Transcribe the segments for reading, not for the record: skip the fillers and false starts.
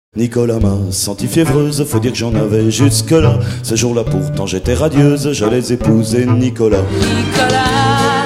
Nicolas m'a senti fiévreuse, faut dire que j'en avais jusque-là. Ce jour-là pourtant j'étais radieuse, j'allais épouser Nicolas. Nicolas,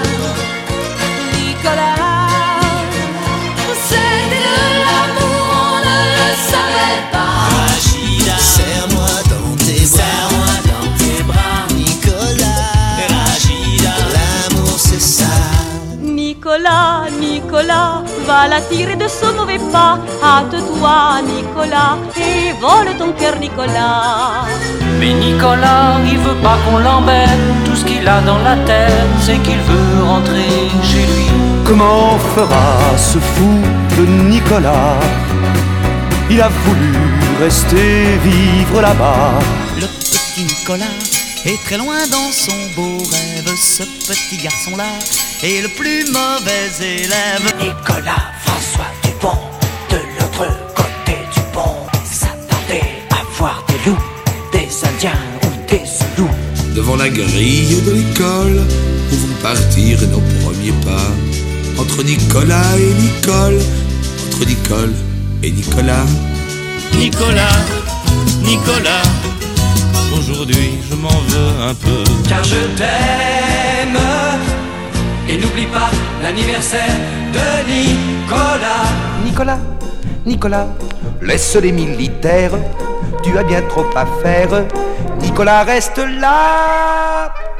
Nicolas, c'était de l'amour, on ne le savait pas. Rachida, serre-moi dans tes bras, Nicolas, Rachida, l'amour c'est ça. Nicolas, Nicolas, va la tirer de ce mauvais pas. Hâte-toi, Nicolas, et vole ton cœur, Nicolas. Mais Nicolas, il veut pas qu'on l'embête. Tout ce qu'il a dans la tête, c'est qu'il veut rentrer chez lui. Comment fera ce fou de Nicolas? Il a voulu rester vivre là-bas. Le petit Nicolas est très loin dans son beau rêve. Ce petit garçon-là est le plus mauvais élève. Nicolas François Dupont, de l'autre côté du pont, s'attendait à voir des loups, des indiens ou des zoulous. Devant la grille de l'école, où vont partir nos premiers pas. Entre Nicolas et Nicole, entre Nicole et Nicolas. Nicolas, Nicolas, aujourd'hui je m'en veux un peu. Car je t'aime, et n'oublie pas l'anniversaire de Nicolas. Nicolas, Nicolas, laisse les militaires, tu as bien trop à faire. Nicolas reste là.